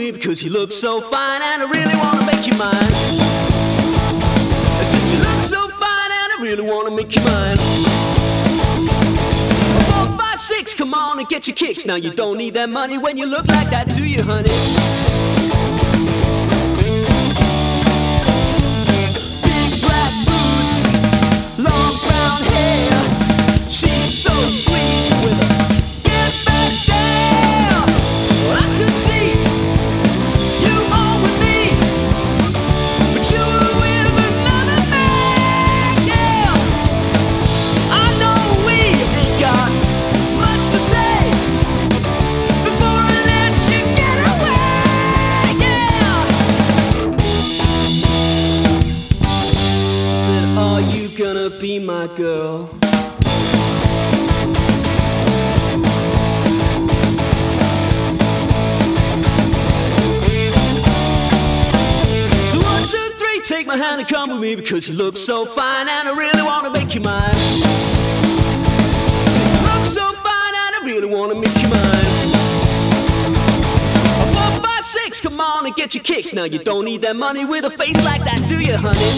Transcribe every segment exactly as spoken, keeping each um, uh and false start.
me because you look so fine and I really wanna make you mine. I said you look so fine and I really wanna make you mine. Four, five, six, come on and get your kicks. Now you don't need that money when you look like that, do you, honey? Big black boots, long brown hair. She's so sweet with a get back stare. Well, I could see you all with me, but you were with another man, yeah. I know we ain't got much to say before I let you get away, yeah. Said, are you gonna be my girl? Take my hand and come with me because you look so fine and I really wanna make you mine. So you look so fine and I really wanna make you mine. Four, five, six, come on and get your kicks. Now you don't need that money with a face like that, do you, honey?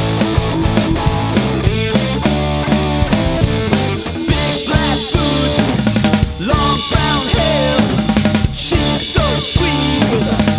Big black boots, long brown hair. She's so sweet with a